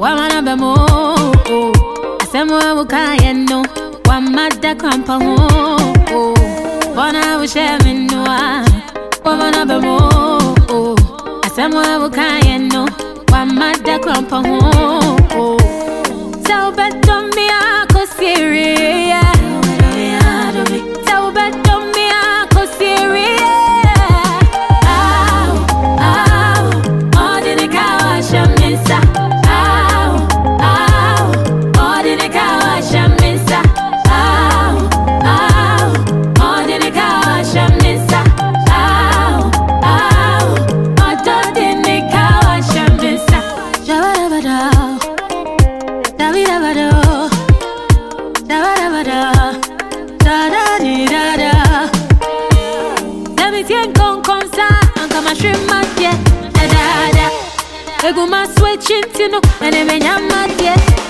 Wamana bemo, asemo ukayeno, wamada krampa ho. Bona ushemino, wamana bemo, asemo ukayeno, wamada krampa ho. So beto mi ako serious. So beto mi ako serious. Ego ma switching tino, ene me nyama die.